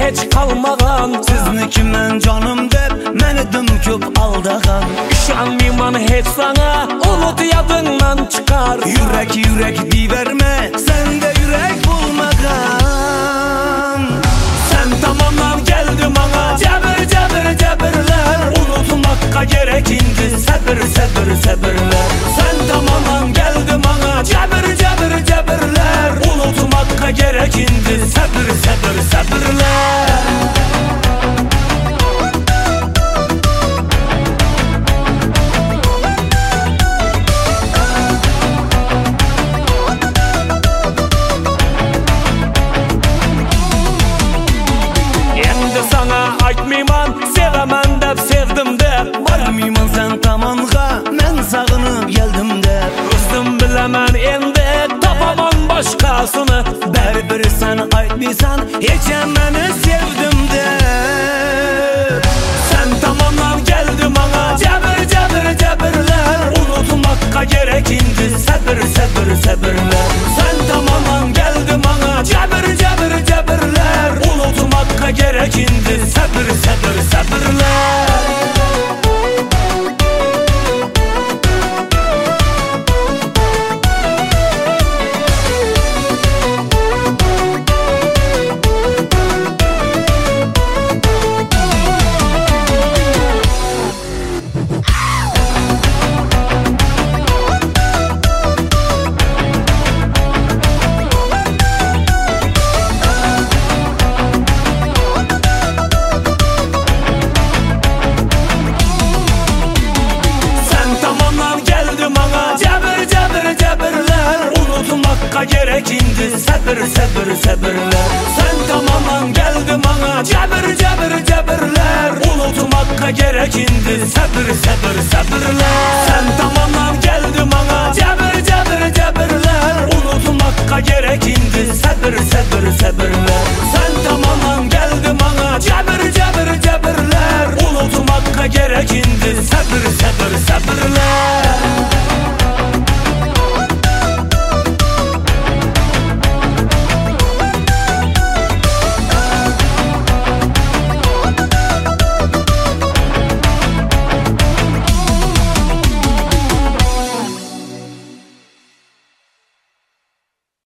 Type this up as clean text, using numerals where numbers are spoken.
hiç kalmagan. Sizniki men canım dep meni dım köp aldağan. İşanmayman hiç sana, unut yadından çıkar. Yürek yürek diverme, sende yürek bulmagan. Sen tamamlan geldi bana, cebir cebir cebirler. Unutmakka gerek indi, sabır sabır sabırlar. Sen tamamlan geldi bana, cebir cebir cebirler. Unutmakka gerek indi, sabır sabır sabırlar. Sana aytmayman, sevemen dep sevdim dep. Barmayman sen tamanğa, men sağınıp geldim dep. Kızdım bilemen endi, tapaman başkasını. Beri sen aytmaysan, hiç meni sevdim dep. Sen tamamlan geldi bana, cebir cebir cebirler. Unutmakka gerek indi, sabır sabır sabırlar. Sen tamamlan geldi bana, cebir cebir cebirler. Unutmakka gerek indi, sabır sabır sabırlar. Gerek indi, sabır sabır sabırlar. Sen tamamen geldi bana, cebir cebir cebirler. Unutmakka gerek indi, sabır sabır sabırlar.